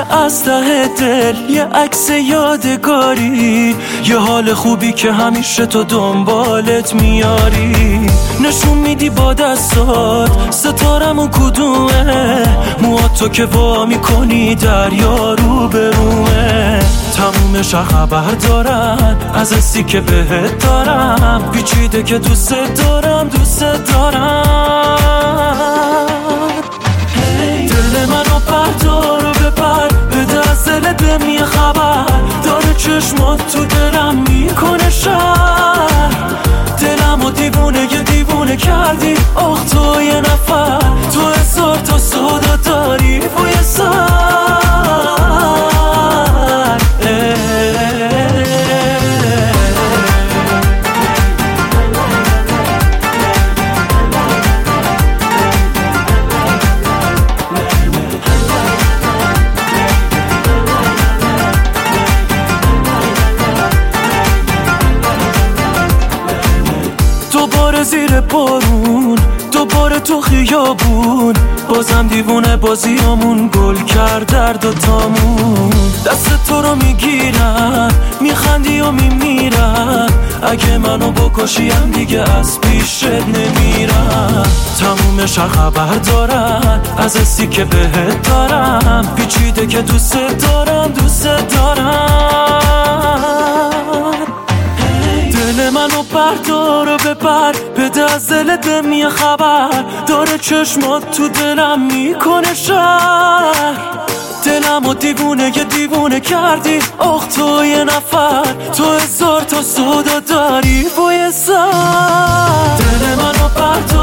از ته دل یه عکس یادگاری، یه حال خوبی که همیشه تو دنبالت میاری. نشون میدی با دستات ستارمون کدومه، موهاتو که وا میکنی دریا رو برومه. تمومش خبر دارن از حسی که بهت دارم، پیچیده که دوست دارم دوست دارم. دل منو بردار و ببر، بده از دلت بهم یه خبر، داره چشمات تو دلم میکنه شهر. دلمو دیوونه کردی، آخ تو یه نفر، تو هزار تا سودا داری بوی سر. دوباره زیر بارون، دوباره تو خیابون، بازم دیوونه بازیامون گل کرد در دوتامون. دست تو رو میگیرم، میخندی و میمیرم، اگه منو بکشیم دیگه از پیشت نمیرم. تمومش خبر دارن از حسی که بهت دارم، پیچیده که دوست دارم دوست دارم. دل منو بردار و ببر، بده از دلت بهم یه خبر، داره چشمات تو دلم میکنه شهر. دلمو دیوونه کردی، آخ تو یه نفر، تو هزار تا سودا داری بوی سر. دل منو بردار